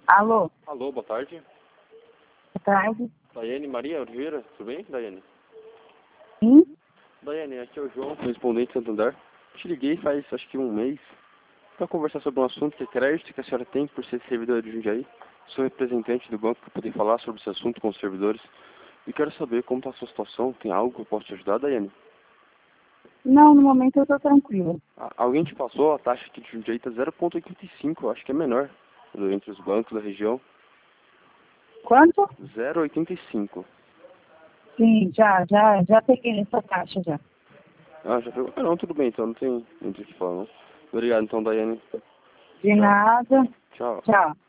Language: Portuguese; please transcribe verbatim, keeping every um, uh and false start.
Alô, Alô, boa tarde. boa tarde. Daiane Maria Oliveira, tudo bem, Daiane? Sim? Daiane, aqui é o João, correspondente Santander. Te liguei faz acho que um mês para conversar sobre um assunto que é crédito que a senhora tem por ser servidora de Jundiaí. Sou representante do banco para poder falar sobre esse assunto com os servidores. E quero saber como está a sua situação. Tem algo que eu posso te ajudar, Daiane? Não, no momento eu tô tranquila. Ah, alguém te passou a taxa aqui de Jundiaí está zero vírgula oitenta e cinco, acho que é menor do- entre os bancos da região. Quanto? zero vírgula oitenta e cinco. Sim, já, já, já peguei essa taxa já. Ah, já pegou? Ah, não, tudo bem, então não tem muito o que falar, não. Obrigado, então, Daiane. De Tchau. nada. Tchau. Tchau.